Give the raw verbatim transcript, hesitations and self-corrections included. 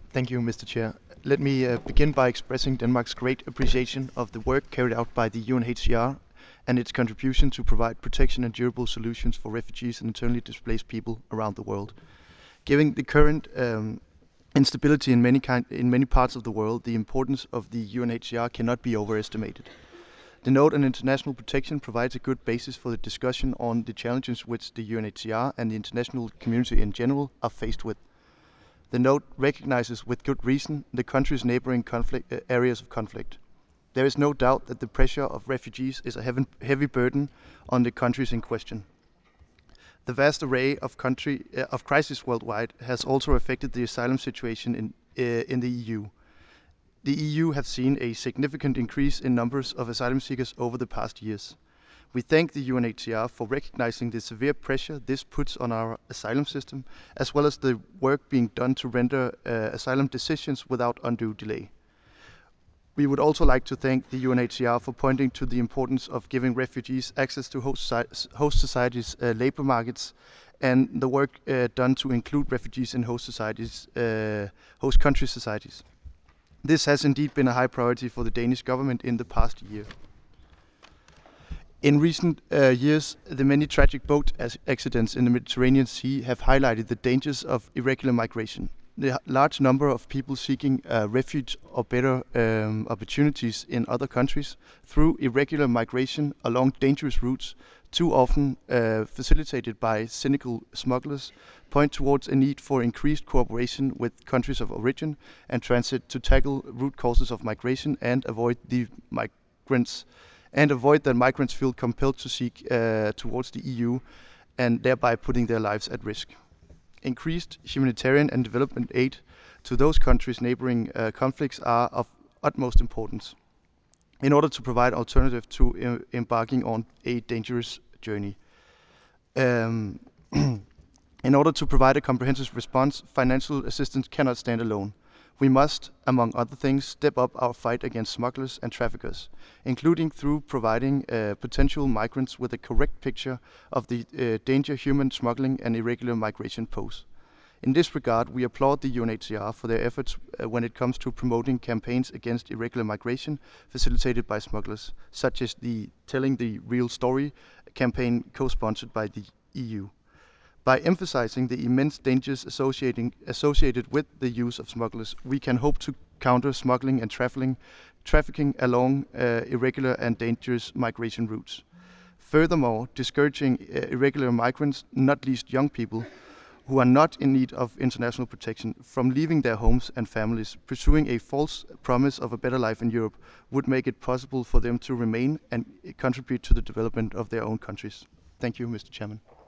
Thank you, Mister Chair. Let me uh, begin by expressing Denmark's great appreciation of the work carried out by the U N H C R and its contribution to provide protection and durable solutions for refugees and internally displaced people around the world. Given the current um, instability in many, kind, in many parts of the world, the importance of the U N H C R cannot be overestimated. The note on international protection provides a good basis for the discussion on the challenges which the U N H C R and the international community in general are faced with. The note recognizes with good reason the country's neighboring conflict, uh, areas of conflict. There is no doubt that the pressure of refugees is a heavy, heavy burden on the countries in question. The vast array of, country, uh, of crises worldwide has also affected the asylum situation in, uh, in the E U. The E U has seen a significant increase in numbers of asylum seekers over the past years. We thank the U N H C R for recognizing the severe pressure this puts on our asylum system, as well as the work being done to render uh, asylum decisions without undue delay. We would also like to thank the U N H C R for pointing to the importance of giving refugees access to host, host societies' uh, labor markets and the work uh, done to include refugees in host societies, uh, host country societies. This has indeed been a high priority for the Danish government in the past year. In recent uh, years, the many tragic boat accidents in the Mediterranean Sea have highlighted the dangers of irregular migration. The large number of people seeking uh, refuge or better um, opportunities in other countries through irregular migration along dangerous routes, too often uh, facilitated by cynical smugglers, point towards a need for increased cooperation with countries of origin and transit to tackle root causes of migration and avoid the migrants and avoid that migrants feel compelled to seek uh, towards the E U and thereby putting their lives at risk. Increased humanitarian and development aid to those countries neighboring uh, conflicts are of utmost importance in order to provide alternative to uh, embarking on a dangerous journey. Um, in order to provide a comprehensive response, financial assistance cannot stand alone. We must, among other things, step up our fight against smugglers and traffickers, including through providing uh, potential migrants with a correct picture of the uh, danger human smuggling and irregular migration pose. In this regard, we applaud the U N H C R for their efforts uh, when it comes to promoting campaigns against irregular migration facilitated by smugglers, such as the Telling the Real Story campaign co-sponsored by the E U. By emphasizing the immense dangers associating, associated with the use of smugglers, we can hope to counter smuggling and trafficking, trafficking along uh, irregular and dangerous migration routes. Furthermore, discouraging uh, irregular migrants, not least young people, who are not in need of international protection, from leaving their homes and families, pursuing a false promise of a better life in Europe, would make it possible for them to remain and contribute to the development of their own countries. Thank you, Mister Chairman.